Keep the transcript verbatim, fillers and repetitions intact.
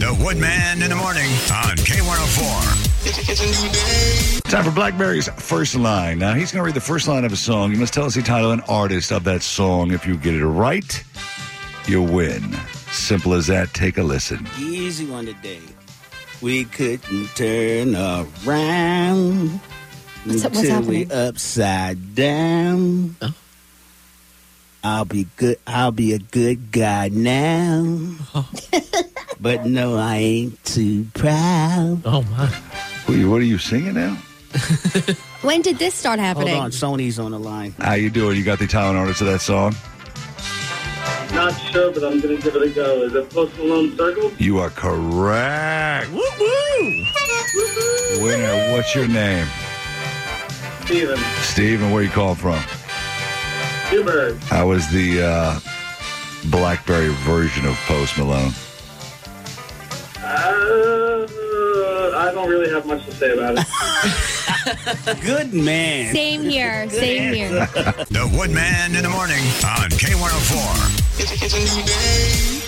The Woodman in the morning on K one oh four. It's a new day. Time for Blackberry's first line. Now, he's going to read the first line of a song. You must tell us the title and artist of that song. If you get it right, you win. Simple as that. Take a listen. Easy one today. We couldn't turn around What's, what's until happening? we upside down. Oh. I'll be good. I'll be a good guy now. Oh. But no, I ain't too proud. Oh, my. What are you, what are you singing now? When did this start happening? Hold on, Sony's on the line. How you doing? You got the title and artist of that song? Not sure, but I'm going to give it a go. Is it Post Malone Circle? You are correct. Woo-woo! Winner, what's your name? Steven. Steven, where you calling from? Newburgh. How was the uh, Blackberry version of Post Malone? Uh, I don't really have much to say about it. Good man. Same here. Same here. The Woodman in the morning on K one oh four. It's a new day.